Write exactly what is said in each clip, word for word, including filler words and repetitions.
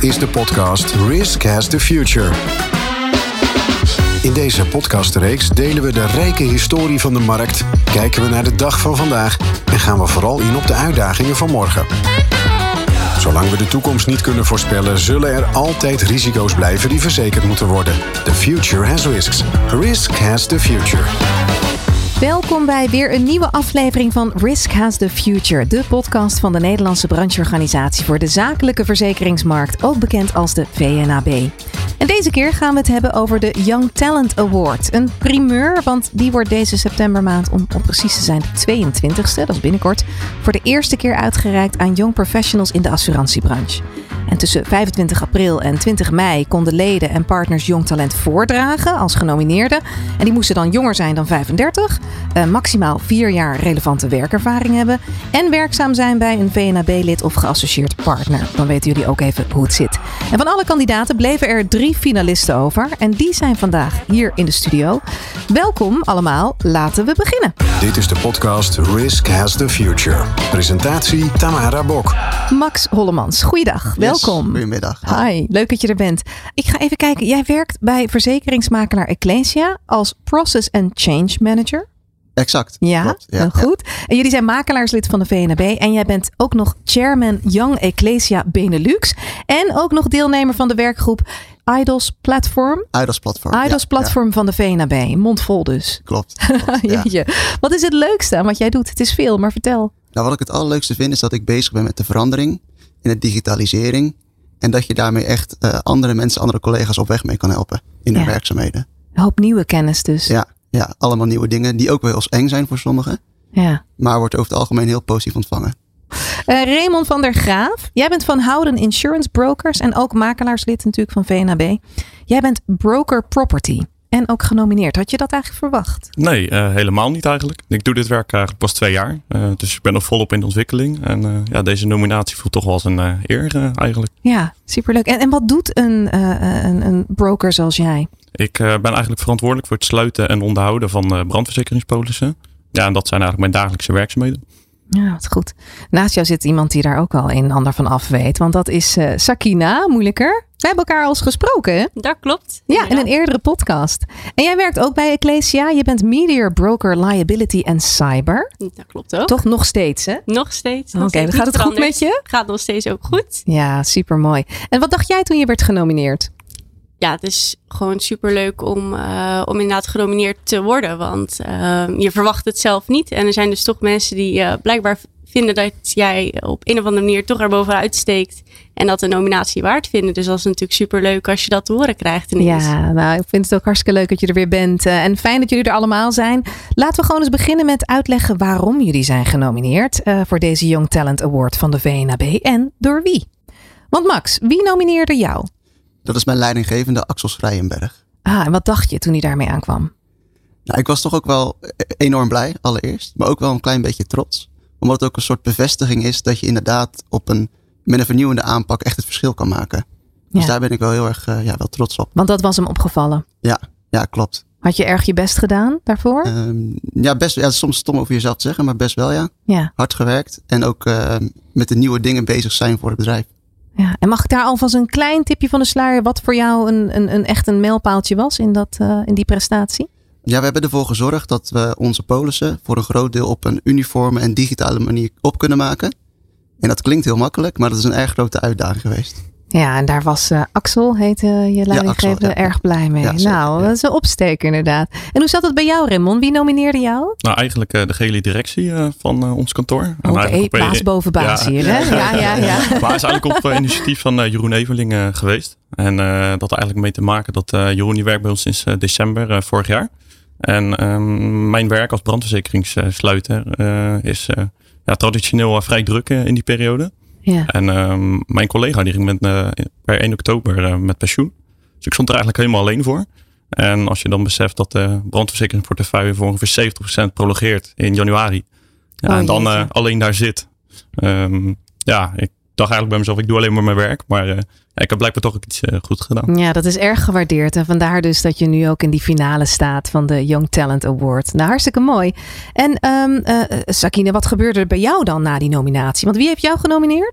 is de podcast Risk Has the Future. In deze podcastreeks delen we de rijke historie van de markt, kijken we naar de dag van vandaag en gaan we vooral in op de uitdagingen van morgen. Zolang we de toekomst niet kunnen voorspellen, zullen er altijd risico's blijven die verzekerd moeten worden. The future has risks. Risk has the future. Welkom bij weer een nieuwe aflevering van Risk Has the Future, de podcast van de Nederlandse brancheorganisatie voor de zakelijke verzekeringsmarkt, ook bekend als de V N A B. En deze keer gaan we het hebben over de Young Talent Award. Een primeur, want die wordt deze septembermaand, om, om precies te zijn de tweeëntwintigste, dat is binnenkort, voor de eerste keer uitgereikt aan young professionals in de assurantiebranche. En tussen vijfentwintig april en twintig mei konden leden en partners jong talent voordragen als genomineerden. En die moesten dan jonger zijn dan vijfendertig, uh, maximaal vier jaar relevante werkervaring hebben en werkzaam zijn bij een V N A B-lid of geassocieerd partner. Dan weten jullie ook even hoe het zit. En van alle kandidaten bleven er drie finalisten over en die zijn vandaag hier in de studio. Welkom allemaal, laten we beginnen. Dit is de podcast Risk Has the Future. Presentatie Tamara Bok. Max Hollemans, goeiedag. Yes, welkom. Goedemiddag. Hi, leuk dat je er bent. Ik ga even kijken, jij werkt bij verzekeringsmakelaar Ecclesia als Process and Change Manager. Exact. Ja, klopt. Ja, heel goed. Ja. En jullie zijn makelaarslid van de V N A B en jij bent ook nog chairman Young Ecclesia Benelux en ook nog deelnemer van de werkgroep I D O S Platform. I D O S Platform. I D O S ja, Platform ja. van de V N A B. Mondvol dus. Klopt. klopt ja. Jeetje. Wat is het leukste aan wat jij doet? Het is veel, maar vertel. Nou, wat ik het allerleukste vind is dat ik bezig ben met de verandering in de digitalisering. En dat je daarmee echt uh, andere mensen, andere collega's op weg mee kan helpen in hun ja. werkzaamheden. Een hoop nieuwe kennis dus. Ja, ja, allemaal nieuwe dingen die ook wel heel eng zijn voor sommigen. Ja. Maar wordt over het algemeen heel positief ontvangen. Uh, Raymond van der Graaf, jij bent van Houden Insurance Brokers en ook makelaarslid natuurlijk van V N A B. Jij bent broker property en ook genomineerd. Had je dat eigenlijk verwacht? Nee, uh, helemaal niet eigenlijk. Ik doe dit werk eigenlijk pas twee jaar. Uh, dus ik ben nog volop in de ontwikkeling. En uh, ja, deze nominatie voelt toch wel als een uh, eer uh, eigenlijk. Ja, superleuk. En, en wat doet een, uh, een, een broker zoals jij? Ik uh, ben eigenlijk verantwoordelijk voor het sluiten en onderhouden van uh, brandverzekeringspolissen. Ja, en dat zijn eigenlijk mijn dagelijkse werkzaamheden. Ja, wat goed. Naast jou zit iemand die daar ook al een en ander van af weet. Want dat is uh, Sakina, moeilijker. We hebben elkaar al eens gesproken, hè? Dat klopt. Ja, in een eerdere podcast. En jij werkt ook bij Ecclesia. Je bent Meteor Broker Liability en Cyber. Dat klopt ook. Toch nog steeds, hè? Nog steeds. Oké, okay, gaat het goed met je? Gaat nog steeds ook goed. Ja, supermooi. En wat dacht jij toen je werd genomineerd? Ja, het is gewoon superleuk om, uh, om inderdaad genomineerd te worden. Want uh, je verwacht het zelf niet. En er zijn dus toch mensen die uh, blijkbaar vinden dat jij op een of andere manier toch erbovenuit steekt. En dat de nominatie waard vinden. Dus dat is natuurlijk superleuk als je dat te horen krijgt ineens. Ja, nou, ik vind het ook hartstikke leuk dat je er weer bent. Uh, en fijn dat jullie er allemaal zijn. Laten we gewoon eens beginnen met uitleggen waarom jullie zijn genomineerd. Uh, voor deze Young Talent Award van de V N A B. En door wie? Want Max, wie nomineerde jou? Dat is mijn leidinggevende Axel Schrijenberg. Ah, en wat dacht je toen hij daarmee aankwam? Nou, ik was toch ook wel enorm blij allereerst. Maar ook wel een klein beetje trots. Omdat het ook een soort bevestiging is dat je inderdaad op een, met een vernieuwende aanpak echt het verschil kan maken. Dus ja. daar ben ik wel heel erg uh, ja, wel trots op. Want dat was hem opgevallen? Ja, ja klopt. Had je erg je best gedaan daarvoor? Um, ja, best. Ja, soms stom over jezelf te zeggen, maar best wel ja. ja. Hard gewerkt en ook uh, met de nieuwe dingen bezig zijn voor het bedrijf. Ja, en mag ik daar alvast een klein tipje van de sluier wat voor jou een, een, een echt een mijlpaaltje was in, dat, uh, in die prestatie? Ja, we hebben ervoor gezorgd dat we onze polissen voor een groot deel op een uniforme en digitale manier op kunnen maken. En dat klinkt heel makkelijk, maar dat is een erg grote uitdaging geweest. Ja, en daar was uh, Axel, heette uh, je leidinggevende, ja, ja. erg blij mee. Ja, zeker, nou, ja. dat is een opsteker inderdaad. En hoe zat het bij jou, Raymond? Wie nomineerde jou? Nou, eigenlijk uh, de gehele directie uh, van uh, ons kantoor. Oké, okay, baas boven baas ja, hier, hè? Ja, ja, ja. Maar het is eigenlijk op uh, initiatief van uh, Jeroen Eveling uh, geweest. En uh, dat had eigenlijk mee te maken dat uh, Jeroen die werkt bij ons sinds uh, december uh, vorig jaar. En um, mijn werk als brandverzekeringssluiter uh, is uh, ja, traditioneel uh, vrij druk uh, in die periode. Ja. En um, mijn collega die ging met, uh, per één oktober uh, met pensioen. Dus ik stond er eigenlijk helemaal alleen voor. En als je dan beseft dat de brandverzekeringsportefeuille voor ongeveer zeventig procent prologeert in januari. Ja, oh, en dan uh, alleen daar zit. Um, ja, ik dacht eigenlijk bij mezelf, ik doe alleen maar mijn werk. Maar uh, ik heb blijkbaar toch iets uh, goed gedaan. Ja, dat is erg gewaardeerd. En vandaar dus dat je nu ook in die finale staat van de Young Talent Award. Nou, hartstikke mooi. En um, uh, Sakine, wat gebeurde er bij jou dan na die nominatie? Want wie heeft jou genomineerd?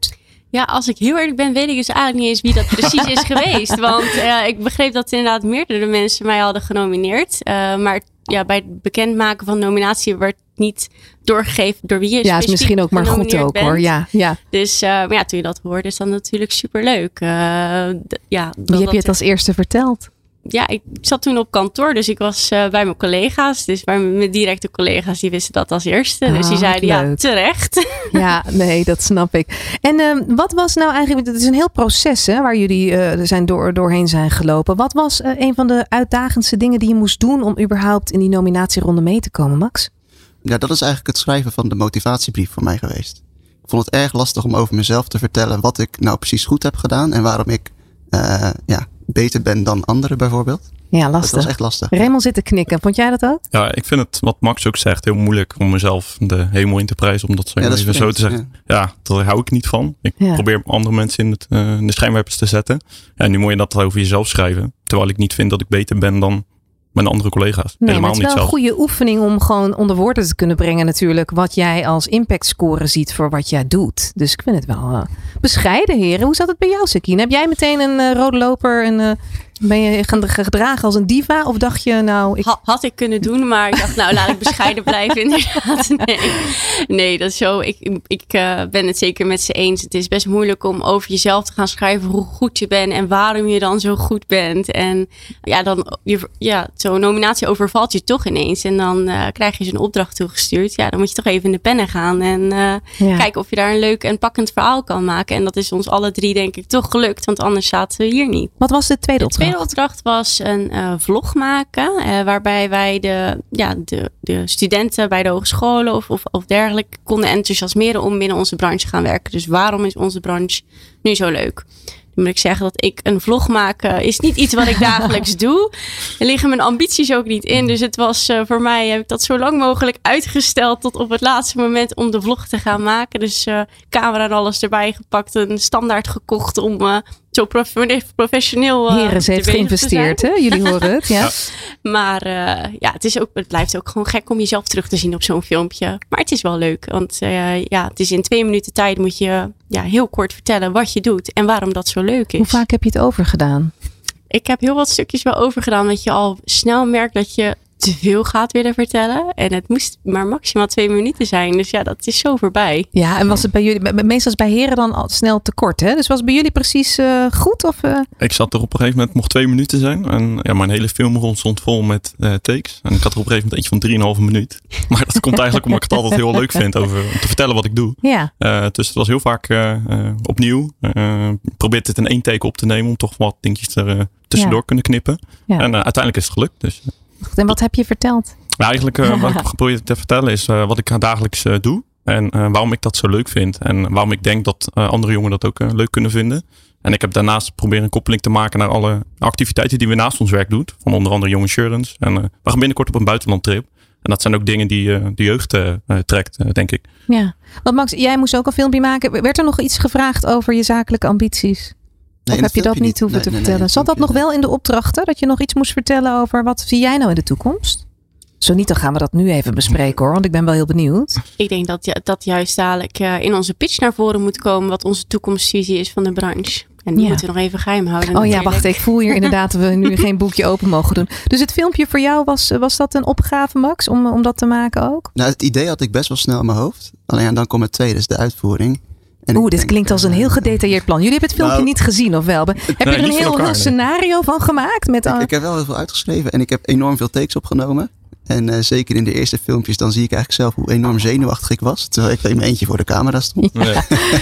Ja, als ik heel eerlijk ben, weet ik dus eigenlijk niet eens wie dat precies is geweest. Want uh, ik begreep dat inderdaad meerdere mensen mij hadden genomineerd. Uh, maar ja, bij het bekendmaken van de nominatie werd niet doorgegeven door wie je ja, is misschien ook maar goed ook bent. hoor. Ja, ja. Dus uh, maar ja, toen je dat hoorde, is dat natuurlijk superleuk. Uh, d- ja, wie heb je het als eerste verteld? Ja, ik zat toen op kantoor, dus ik was uh, bij mijn collega's. Dus bij mijn directe collega's, die wisten dat als eerste. Oh, dus die zeiden, leuk. ja, terecht. Ja, nee, dat snap ik. En uh, wat was nou eigenlijk, het is een heel proces hè, waar jullie uh, zijn door, doorheen zijn gelopen. Wat was uh, een van de uitdagendste dingen die je moest doen om überhaupt in die nominatieronde mee te komen, Max? Ja, dat is eigenlijk het schrijven van de motivatiebrief voor mij geweest. Ik vond het erg lastig om over mezelf te vertellen wat ik nou precies goed heb gedaan en waarom ik uh, ja, beter ben dan anderen bijvoorbeeld. Ja, lastig. Dat was echt lastig. Raymond zit te knikken. Vond jij dat ook? Ja, ik vind het, wat Max ook zegt, heel moeilijk om mezelf de hemel in te prijzen. Om dat zo, ja, dat even zo te zeggen. Ja. ja, daar hou ik niet van. Ik ja. probeer andere mensen in, het, uh, in de schijnwerpers te zetten. Ja, nu moet je dat over jezelf schrijven. Terwijl ik niet vind dat ik beter ben dan mijn andere collega's. Nee, Helemaal maar het is wel niet een goede oefening om gewoon onder woorden te kunnen brengen natuurlijk. Wat jij als impactscore ziet voor wat jij doet. Dus ik vind het wel uh, bescheiden, heren. Hoe zat het bij jou, Sakine? Heb jij meteen een uh, rode loper en uh, ben je gaan gedragen als een diva? Of dacht je nou... Ik... Ha, had ik kunnen doen, maar ik dacht nou laat ik bescheiden blijven inderdaad. Nee, nee dat is zo. Ik, ik uh, ben het zeker met ze eens. Het is best moeilijk om over jezelf te gaan schrijven hoe goed je bent en waarom je dan zo goed bent. En ja, dan je, ja, zo'n nominatie overvalt je toch ineens. En dan uh, krijg je zo'n opdracht toegestuurd. Ja, dan moet je toch even in de pennen gaan en uh, ja. kijken of je daar een leuk en pakkend verhaal kan maken. En dat is ons alle drie denk ik toch gelukt, want anders zaten we hier niet. Wat was de tweede opdracht? De tweede opdracht was een uh, vlog maken. Uh, waarbij wij de, ja, de, de studenten bij de hogescholen of, of, of dergelijke konden enthousiasmeren om binnen onze branche te gaan werken. Dus waarom is onze branche nu zo leuk? Dan moet ik zeggen dat ik een vlog maken is niet iets wat ik dagelijks doe. Er liggen mijn ambities ook niet in. Dus het was uh, voor mij, heb ik dat zo lang mogelijk uitgesteld tot op het laatste moment om de vlog te gaan maken. Dus uh, camera en alles erbij gepakt, een standaard gekocht om uh, zo prof- professioneel uh, Heren, ze heeft geïnvesteerd, hè? Jullie horen het, ja. ja. Maar uh, ja, het, is ook, het blijft ook gewoon gek om jezelf terug te zien op zo'n filmpje. Maar het is wel leuk, want uh, ja, het is in twee minuten tijd moet je ja, heel kort vertellen wat je doet en waarom dat zo leuk is. Hoe vaak heb je het overgedaan? Ik heb heel wat stukjes wel overgedaan, dat je al snel merkt dat je te veel gaat willen vertellen. En het moest maar maximaal twee minuten zijn. Dus ja, dat is zo voorbij. Ja, en was het bij jullie, meestal is bij heren dan al snel te kort, hè? Dus was het bij jullie precies uh, goed? Of, uh... Ik zat er op een gegeven moment, mocht twee minuten zijn. En ja, mijn hele filmrol stond vol met uh, takes. En ik had er op een gegeven moment eentje van drieënhalve minuut. Maar dat komt eigenlijk omdat ik het altijd heel leuk vind over, om te vertellen wat ik doe. Ja. Uh, dus het was heel vaak uh, uh, opnieuw. Uh, probeer het in één take op te nemen om toch wat dingetjes er uh, tussendoor ja. kunnen knippen. Ja. En uh, uiteindelijk is het gelukt. Dus, uh, En wat heb je verteld? Nou, eigenlijk uh, wat ik geprobeerd te vertellen is uh, wat ik dagelijks uh, doe. En uh, waarom ik dat zo leuk vind. En waarom ik denk dat uh, andere jongeren dat ook uh, leuk kunnen vinden. En ik heb daarnaast proberen een koppeling te maken naar alle activiteiten die we naast ons werk doen. Van onder andere Young Insurance. En uh, we gaan binnenkort op een buitenlandtrip. En dat zijn ook dingen die uh, de jeugd uh, uh, trekt, uh, denk ik. Ja, want Max, jij moest ook een filmpje maken. Werd er nog iets gevraagd over je zakelijke ambities? Nee, of heb je dat niet, niet hoeven nee, te nee, vertellen? Nee, Zat dat nog wel in de opdrachten? Dat je nog iets moest vertellen over wat zie jij nou in de toekomst? Zo niet, dan gaan we dat nu even bespreken hoor. Want ik ben wel heel benieuwd. Ik denk dat ja, dat juist dadelijk uh, in onze pitch naar voren moet komen. Wat onze toekomstvisie is van de branche. En die ja. moeten we nog even geheim houden. Oh natuurlijk. Ja, wacht. Ik voel hier inderdaad dat we nu geen boekje open mogen doen. Dus het filmpje voor jou, was, was dat een opgave Max? Om, om dat te maken ook? Nou, het idee had ik best wel snel in mijn hoofd. Alleen dan komt het tweede, dus de uitvoering. Oeh, dit klinkt als een heel gedetailleerd plan. Jullie hebben het filmpje nou, niet gezien, of wel? Heb nee, je er een heel, elkaar, heel scenario nee. van gemaakt? Met ik, ik heb wel heel veel uitgeschreven en ik heb enorm veel takes opgenomen. En uh, zeker in de eerste filmpjes, dan zie ik eigenlijk zelf hoe enorm zenuwachtig ik was. Terwijl ik in mijn eentje voor de camera stond. Ja,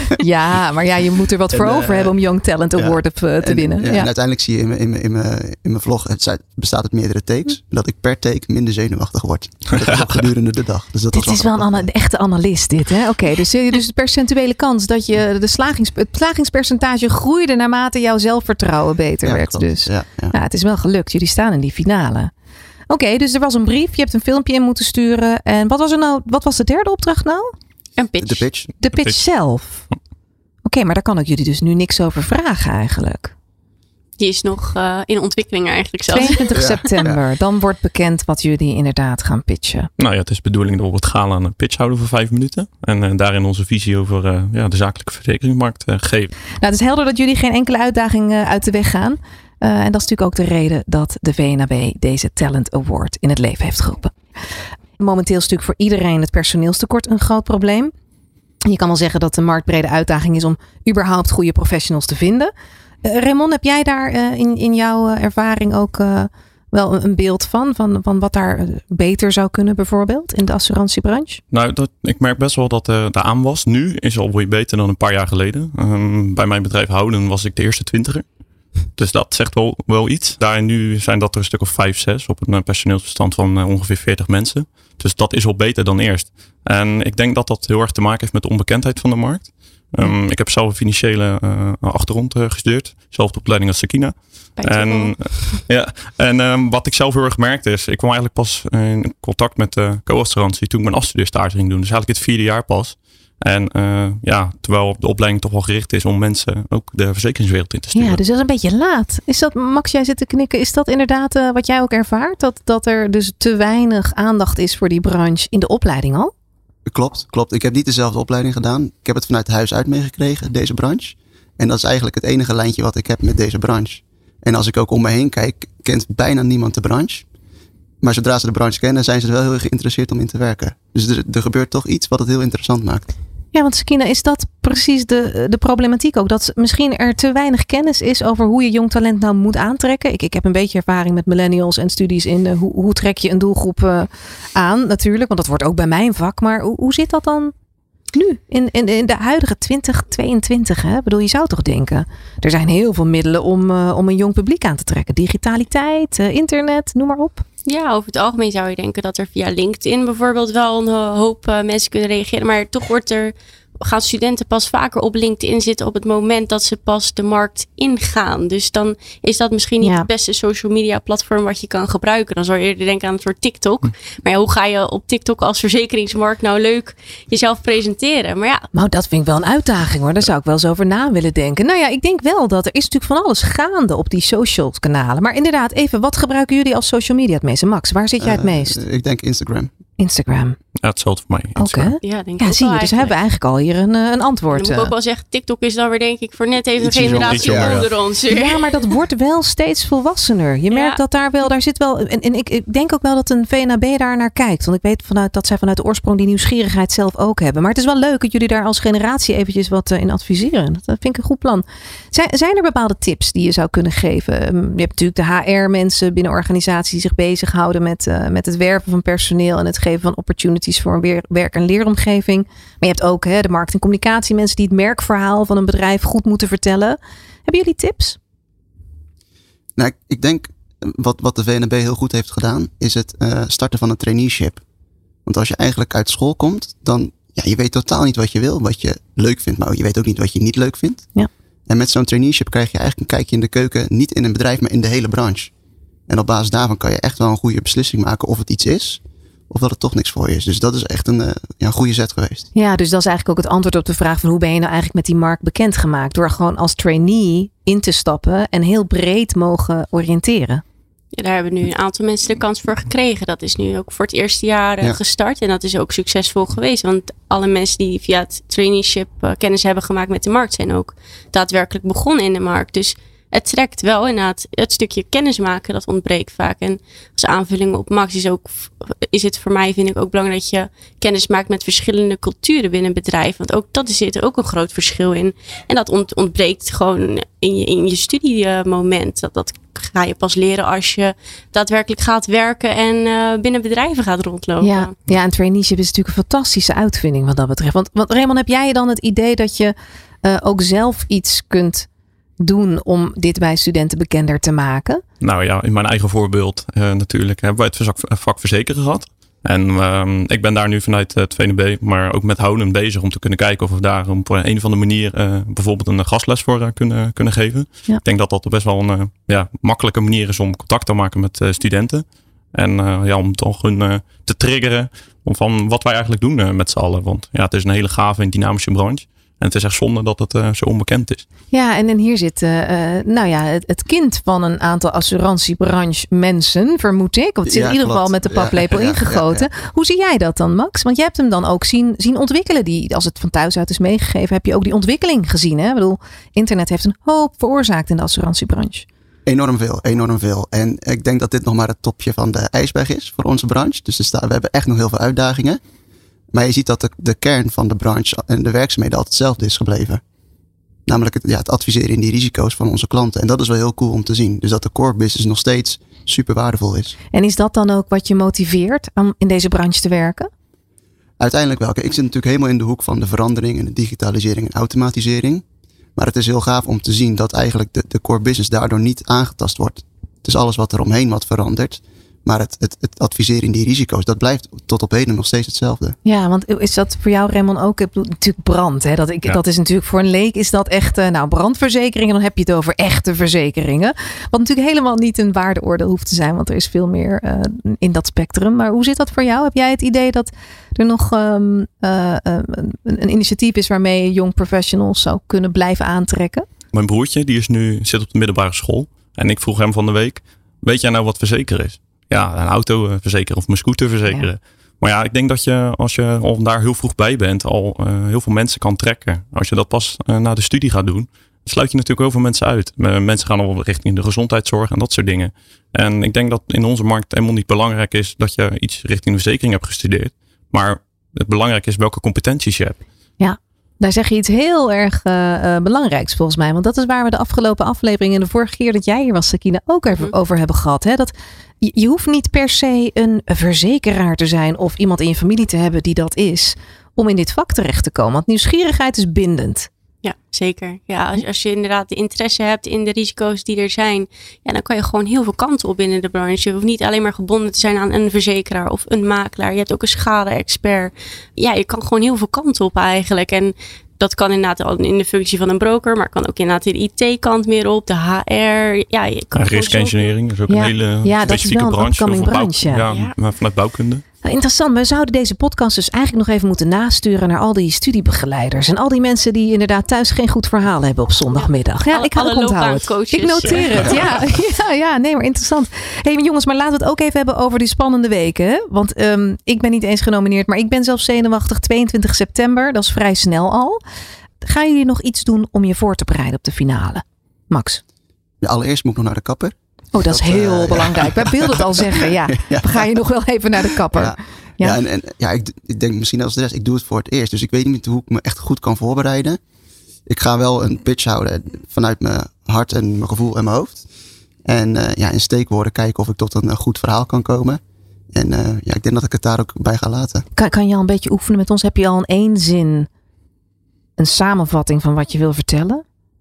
ja maar ja, je moet er wat voor en, uh, over hebben om Young Talent Award ja, te en, winnen. Ja, ja. En uiteindelijk zie je in mijn, in mijn, in mijn, in mijn vlog, het bestaat uit meerdere takes. Dat ik per take minder zenuwachtig word. Dat is ook gedurende de dag. Dus dat dit was is wel een, ana- een echte analist dit, hè? Oké, okay, dus, dus de percentuele kans dat je de slagings, het slagingspercentage groeide naarmate jouw zelfvertrouwen beter ja, werd. Klopt. Dus ja, ja. Ja, het is wel gelukt. Jullie staan in die finale. Oké, okay, dus er was een brief. Je hebt een filmpje in moeten sturen. En wat was er nou? Wat was de derde opdracht nou? Een pitch. De pitch. De pitch, pitch. zelf. Oké, okay, maar daar kan ik jullie dus nu niks over vragen eigenlijk. Die is nog uh, in ontwikkeling eigenlijk zelfs. tweeëntwintig Ja. september. Ja. Dan wordt bekend wat jullie inderdaad gaan pitchen. Nou ja, het is de bedoeling dat we het gala een pitch houden voor vijf minuten. En uh, daarin onze visie over uh, ja, de zakelijke verzekeringsmarkt uh, geven. Nou, het is helder dat jullie geen enkele uitdaging uh, uit de weg gaan. Uh, en dat is natuurlijk ook de reden dat de V N A B deze Talent Award in het leven heeft geroepen. Momenteel is natuurlijk voor iedereen het personeelstekort een groot probleem. Je kan wel zeggen dat de marktbrede uitdaging is om überhaupt goede professionals te vinden. Uh, Raymond, heb jij daar uh, in, in jouw uh, ervaring ook uh, wel een, een beeld van, van? Van wat daar uh, beter zou kunnen bijvoorbeeld in de assurantiebranche? Nou, dat, ik merk best wel dat uh, de aanwas nu is al weer beter dan een paar jaar geleden. Um, bij mijn bedrijf Houden was ik de eerste twintiger. Dus dat zegt wel, wel iets. Daar nu zijn dat er een stuk of vijf, zes op een personeelsbestand van uh, ongeveer veertig mensen. Dus dat is al beter dan eerst. En ik denk dat dat heel erg te maken heeft met de onbekendheid van de markt. Um, ik heb zelf een financiële uh, achtergrond uh, gestudeerd. Zelfde opleiding als Sakina. En, uh, ja, en um, wat ik zelf heel erg merkte is, ik kwam eigenlijk pas in contact met de co-assurantie toen ik mijn afstudeerstage ging doen. Dus eigenlijk het vierde jaar pas. En uh, ja, terwijl de opleiding toch wel gericht is om mensen ook de verzekeringswereld in te sturen. Ja, dus dat is een beetje laat. Is dat, Max, jij zit te knikken. Is dat inderdaad uh, wat jij ook ervaart? Dat, dat er dus te weinig aandacht is voor die branche in de opleiding al? Klopt, klopt. Ik heb niet dezelfde opleiding gedaan. Ik heb het vanuit huis uit meegekregen, deze branche. En dat is eigenlijk het enige lijntje wat ik heb met deze branche. En als ik ook om me heen kijk, kent bijna niemand de branche. Maar zodra ze de branche kennen, zijn ze er wel heel erg geïnteresseerd om in te werken. Dus er, er gebeurt toch iets wat het heel interessant maakt. Ja, want Sakina, is dat precies de, de problematiek ook? Dat misschien er te weinig kennis is over hoe je jong talent nou moet aantrekken. Ik, ik heb een beetje ervaring met millennials en studies in uh, hoe, hoe trek je een doelgroep uh, aan natuurlijk. Want dat wordt ook bij mijn vak. Maar hoe, hoe zit dat dan nu? In, in, in de huidige twintig tweeëntwintig, hè? Ik bedoel, je zou toch denken, er zijn heel veel middelen om, uh, om een jong publiek aan te trekken. Digitaliteit, uh, internet, noem maar op. Ja, over het algemeen zou je denken dat er via LinkedIn bijvoorbeeld wel een hoop uh, mensen kunnen reageren. Maar toch wordt er, gaan studenten pas vaker op LinkedIn zitten op het moment dat ze pas de markt ingaan. Dus dan is dat misschien niet ja. het beste social media platform wat je kan gebruiken. Dan zou je eerder denken aan het soort TikTok. Hm. Maar ja, hoe ga je op TikTok als verzekeringsmarkt nou leuk jezelf presenteren? Maar ja. Nou, dat vind ik wel een uitdaging hoor. Daar zou ik wel eens over na willen denken. Nou ja, ik denk wel dat er is natuurlijk van alles gaande op die social kanalen. Maar inderdaad, even, wat gebruiken jullie als social media het meeste? Max, waar zit jij het meest? Uh, ik denk Instagram. Instagram. Ja, hetzelfde voor mij. Oké. Okay. Ja, denk ja ik zie je. Dus hebben we eigenlijk al hier een, een antwoord. Dan moet ik ook wel zeggen, TikTok is dan weer denk ik voor net even een Ietsje generatie jonger, onder ja. ons. Ja, maar dat wordt wel steeds volwassener. Je merkt Ja. dat daar wel, daar zit wel. En, en ik, ik denk ook wel dat een V N A B daar naar kijkt. Want ik weet vanuit dat zij vanuit de oorsprong die nieuwsgierigheid zelf ook hebben. Maar het is wel leuk dat jullie daar als generatie eventjes wat in adviseren. Dat vind ik een goed plan. Zijn, zijn er bepaalde tips die je zou kunnen geven? Je hebt natuurlijk de H R-mensen binnen organisaties die zich bezighouden met, uh, met het werven van personeel en het geven van opportunities voor een weer, werk- en leeromgeving. Maar je hebt ook hè, de markt- en communicatiemensen die het merkverhaal van een bedrijf goed moeten vertellen. Hebben jullie tips? Nou, ik, ik denk wat, wat de V N A B heel goed heeft gedaan, is het uh, starten van een traineeship. Want als je eigenlijk uit school komt, dan ja, je weet totaal niet wat je wil, wat je leuk vindt, maar je weet ook niet wat je niet leuk vindt. Ja. En met zo'n traineeship krijg je eigenlijk een kijkje in de keuken, niet in een bedrijf, maar in de hele branche. En op basis daarvan kan je echt wel een goede beslissing maken of het iets is, of dat het toch niks voor je is. Dus dat is echt een, uh, ja, een goede zet geweest. Ja, dus dat is eigenlijk ook het antwoord op de vraag van hoe ben je nou eigenlijk met die markt bekendgemaakt? Door gewoon als trainee in te stappen en heel breed mogen oriënteren. Ja, daar hebben nu een aantal mensen de kans voor gekregen. Dat is nu ook voor het eerste jaar uh, Ja. gestart. En dat is ook succesvol geweest. Want alle mensen die via het traineeship uh, kennis hebben gemaakt met de markt zijn ook daadwerkelijk begonnen in de markt. Dus het trekt wel inderdaad. Het stukje kennis maken, dat ontbreekt vaak. En als aanvulling op Max is, ook, is het voor mij, vind ik ook belangrijk dat je kennis maakt met verschillende culturen binnen een bedrijf. Want ook dat zit er ook een groot verschil in. En dat ont, ontbreekt gewoon in je, in je studiemoment. Dat, dat ga je pas leren als je daadwerkelijk gaat werken en uh, binnen bedrijven gaat rondlopen. Ja, ja, en traineeship is natuurlijk een fantastische uitvinding wat dat betreft. Want, want Raymond, heb jij dan het idee dat je uh, ook zelf iets kunt doen om dit bij studenten bekender te maken? Nou ja, in mijn eigen voorbeeld uh, natuurlijk hebben wij het vak, vak verzekeren gehad. En uh, ik ben daar nu vanuit het V N A B, maar ook met Houden bezig om te kunnen kijken of we daar op een of andere manier uh, bijvoorbeeld een gastles voor uh, kunnen, kunnen geven. Ja. Ik denk dat dat best wel een uh, ja, makkelijke manier is om contact te maken met uh, studenten. En uh, ja, om toch hun uh, te triggeren om van wat wij eigenlijk doen uh, met z'n allen. Want ja, het is een hele gave en dynamische branche. En het is echt zonde dat het uh, zo onbekend is. Ja, en, en hier zit uh, nou ja, het, het kind van een aantal assurantiebranche mensen, vermoed ik. Want het zit ja, in ieder klopt. geval met de paplepel ja, ja, ingegoten. Ja, ja. Hoe zie jij dat dan, Max? Want jij hebt hem dan ook zien, zien ontwikkelen. Die, als het van thuis uit is meegegeven, heb je ook die ontwikkeling gezien. Hè? Ik bedoel, internet heeft een hoop veroorzaakt in de assurantiebranche. Enorm veel, enorm veel. En ik denk dat dit nog maar het topje van de ijsberg is voor onze branche. Dus er staan, we hebben echt nog heel veel uitdagingen. Maar je ziet dat de, de kern van de branche en de werkzaamheden altijd hetzelfde is gebleven. Namelijk het, ja, het adviseren in die risico's van onze klanten. En dat is wel heel cool om te zien. Dus dat de core business nog steeds super waardevol is. En is dat dan ook wat je motiveert om in deze branche te werken? Uiteindelijk wel. Ik zit natuurlijk helemaal in de hoek van de verandering en de digitalisering en automatisering. Maar het is heel gaaf om te zien dat eigenlijk de, de core business daardoor niet aangetast wordt. Het is alles wat er omheen wat verandert. Maar het, het, het adviseren in die risico's, dat blijft tot op heden nog steeds hetzelfde. Ja, want is dat voor jou, Raymond, ook? Ik bedoel, natuurlijk brand. Hè? Dat, ik, ja. dat is natuurlijk voor een leek is dat echt, uh, nou, brandverzekeringen. Dan heb je het over echte verzekeringen. Wat natuurlijk helemaal niet een waardeoordeel hoeft te zijn. Want er is veel meer uh, in dat spectrum. Maar hoe zit dat voor jou? Heb jij het idee dat er nog um, uh, uh, een, een initiatief is waarmee je young professionals zou kunnen blijven aantrekken? Mijn broertje, die is nu, zit op de middelbare school. En ik vroeg hem van de week, weet jij nou wat verzekeren is? Ja, een auto verzekeren of mijn scooter verzekeren. Ja. Maar ja, ik denk dat je, als je al daar heel vroeg bij bent, al uh, heel veel mensen kan trekken. Als je dat pas uh, na de studie gaat doen, sluit je natuurlijk heel veel mensen uit. Uh, mensen gaan al richting de gezondheidszorg en dat soort dingen. En ik denk dat in onze markt helemaal niet belangrijk is dat je iets richting de verzekering hebt gestudeerd. Maar het belangrijk is welke competenties je hebt. Ja. Daar zeg je iets heel erg uh, uh, belangrijks volgens mij. Want dat is waar we de afgelopen aflevering en de vorige keer dat jij hier was, Sakina, ook even over hebben gehad. Hè? Dat je, je hoeft niet per se een verzekeraar te zijn of iemand in je familie te hebben die dat is, om in dit vak terecht te komen. Want nieuwsgierigheid is bindend. Ja, zeker. Ja, als, als je inderdaad de interesse hebt in de risico's die er zijn, ja, dan kan je gewoon heel veel kanten op binnen de branche. Je hoeft niet alleen maar gebonden te zijn aan een verzekeraar of een makelaar. Je hebt ook een schade-expert. Ja, je kan gewoon heel veel kanten op eigenlijk. En dat kan inderdaad al in de functie van een broker, maar kan ook inderdaad de I T-kant meer op, de H R. Ja, je kan risk engineering is ook ja. een hele ja, specifieke dat is wel branche. Een bouw, branche. ja, Ja. Maar vanuit bouwkunde. Interessant, we zouden deze podcast dus eigenlijk nog even moeten nasturen naar al die studiebegeleiders. En al die mensen die inderdaad thuis geen goed verhaal hebben op zondagmiddag. Ja, alle, ik had het onthouden. Ik noteer het, ja. ja. Ja, nee, maar interessant. Hé, hey, jongens, maar laten we het ook even hebben over die spannende weken. Hè? Want um, ik ben niet eens genomineerd, maar ik ben zelfs zenuwachtig. tweeëntwintig september, dat is vrij snel al. Gaan jullie nog iets doen om je voor te bereiden op de finale? Max? Ja, allereerst moet ik nog naar de kapper. Oh, dat is heel uh, belangrijk. Ja. Wij wilden het al zeggen, ja. ja. Ga je nog wel even naar de kapper? Ja, ja. ja en, en ja, ik, ik denk misschien als de rest, ik doe het voor het eerst. Dus ik weet niet hoe ik me echt goed kan voorbereiden. Ik ga wel een pitch houden vanuit mijn hart en mijn gevoel en mijn hoofd. En uh, ja, in steekwoorden kijken of ik tot een goed verhaal kan komen. En uh, ja, ik denk dat ik het daar ook bij ga laten. Kan, kan je al een beetje oefenen met ons? Heb je al in één zin een samenvatting van wat je wil vertellen?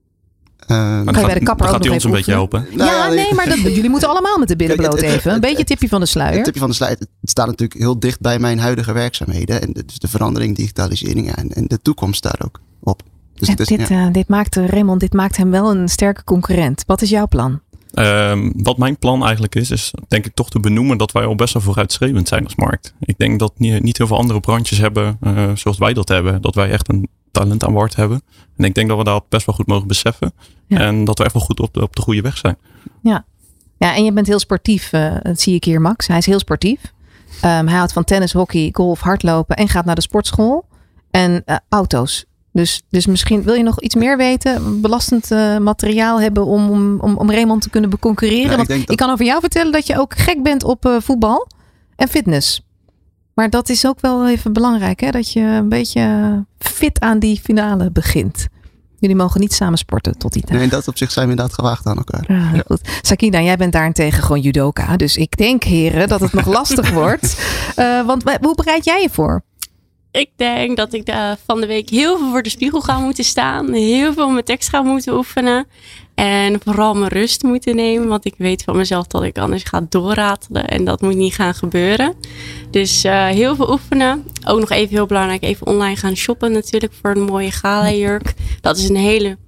Uh, kan je bij de kapper ook gaat nog hij ons een beetje helpen? Nou, ja, nee, maar dat, jullie moeten allemaal met de billen bloot even. Een beetje tipje van de sluier. Het tipje van de sluier. Het staat natuurlijk heel dicht bij mijn huidige werkzaamheden. En dus de verandering, digitalisering ja, en, en de toekomst daar ook op. Dus ja, het is, dit, ja. uh, dit maakt Raymond, dit maakt hem wel een sterke concurrent. Wat is jouw plan? Um, wat mijn plan eigenlijk is, is denk ik toch te benoemen dat wij al best wel vooruitstrevend zijn als markt. Ik denk dat niet, niet heel veel andere branches hebben uh, zoals wij dat hebben. Dat wij echt een talent aan boord hebben. En ik denk dat we dat best wel goed mogen beseffen. Ja. En dat we echt wel goed op de, op de goede weg zijn. Ja. Ja, en je bent heel sportief. Uh, dat zie ik hier, Max. Hij is heel sportief. Um, hij houdt van tennis, hockey, golf, hardlopen en gaat naar de sportschool. En uh, auto's. Dus, dus misschien wil je nog iets meer weten. Belastend uh, materiaal hebben om, om, om, om Raymond te kunnen beconcurreren. Ja, Want ik, dat... ik kan over jou vertellen dat je ook gek bent op uh, voetbal en fitness. Maar dat is ook wel even belangrijk. Hè? Dat je een beetje fit aan die finale begint. Jullie mogen niet samen sporten tot die tijd. Nee, in dat opzicht zijn we inderdaad gewaagd aan elkaar. Ja, ja. Goed. Sakina, jij bent daarentegen gewoon judoka. Dus ik denk, heren, dat het nog lastig wordt. Uh, want hoe bereid jij je voor? Ik denk dat ik uh, van de week heel veel voor de spiegel ga moeten staan. Heel veel mijn tekst ga moeten oefenen. En vooral mijn rust moeten nemen. Want ik weet van mezelf dat ik anders ga doorratelen. En dat moet niet gaan gebeuren. Dus uh, heel veel oefenen. Ook nog even heel belangrijk. Even online gaan shoppen natuurlijk. Voor een mooie gala jurk. Dat is een hele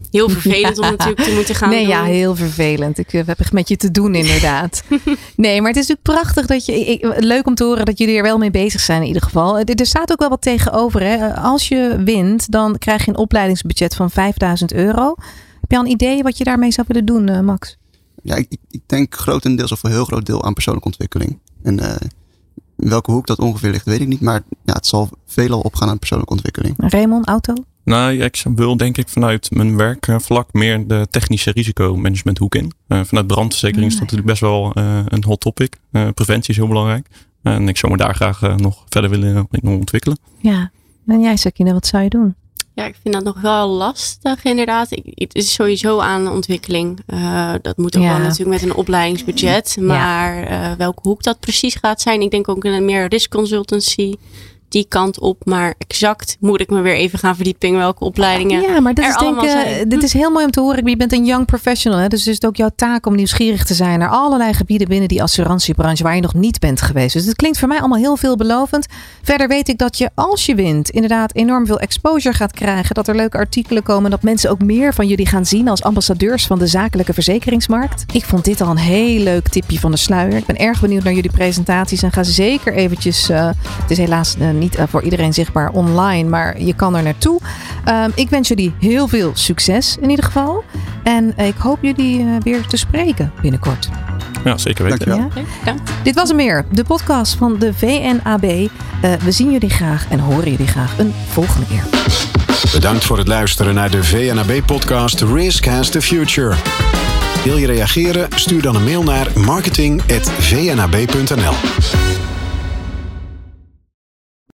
Heel vervelend ja. om natuurlijk te moeten gaan nee, doen. Ja, heel vervelend. Ik heb echt met je te doen inderdaad. Nee, maar het is natuurlijk prachtig dat je... Ik, leuk om te horen dat jullie er wel mee bezig zijn in ieder geval. Er staat ook wel wat tegenover. Hè? Als je wint, dan krijg je een opleidingsbudget van vijfduizend euro. Heb je al een idee wat je daarmee zou willen doen, Max? Ja, ik, ik denk grotendeels of een heel groot deel aan persoonlijke ontwikkeling. En uh, in welke hoek dat ongeveer ligt, weet ik niet. Maar ja, het zal veelal opgaan aan persoonlijke ontwikkeling. Raymond, auto? Nou, ik wil denk ik vanuit mijn werkvlak meer de technische risicomanagementhoek in. Uh, vanuit brandverzekering is dat natuurlijk best wel uh, een hot topic. Uh, preventie is heel belangrijk. En ik zou me daar graag uh, nog verder willen in ontwikkelen. Ja, en jij Sakina, wat zou je doen? Ja, ik vind dat nog wel lastig inderdaad. Ik, het is sowieso aan de ontwikkeling. Uh, dat moet ook ja. wel natuurlijk met een opleidingsbudget. Maar ja. uh, welke hoek dat precies gaat zijn. Ik denk ook een meer risk consultancy. Die kant op, maar exact moet ik me weer even gaan verdiepen in welke opleidingen. Ja, maar dit er is, denk, uh, dit is heel mooi om te horen. Je bent een young professional, hè? Dus het is ook jouw taak om nieuwsgierig te zijn naar allerlei gebieden binnen die assurantiebranche waar je nog niet bent geweest. Dus het klinkt voor mij allemaal heel veelbelovend. Verder weet ik dat je als je wint inderdaad enorm veel exposure gaat krijgen. Dat er leuke artikelen komen. Dat mensen ook meer van jullie gaan zien als ambassadeurs van de zakelijke verzekeringsmarkt. Ik vond dit al een heel leuk tipje van de sluier. Ik ben erg benieuwd naar jullie presentaties en ga zeker eventjes, uh, het is helaas uh, niet uh, voor iedereen zichtbaar online, maar je kan er naartoe. Uh, ik wens jullie heel veel succes in ieder geval. En uh, ik hoop jullie uh, weer te spreken binnenkort. Ja, zeker weten. Ja? Ja. Dit was hem weer, de podcast van de V N A B. Uh, we zien jullie graag en horen jullie graag een volgende keer. Bedankt voor het luisteren naar de V N A B-podcast Risk Has the Future. Wil je reageren? Stuur dan een mail naar marketing at v n a b punt n l.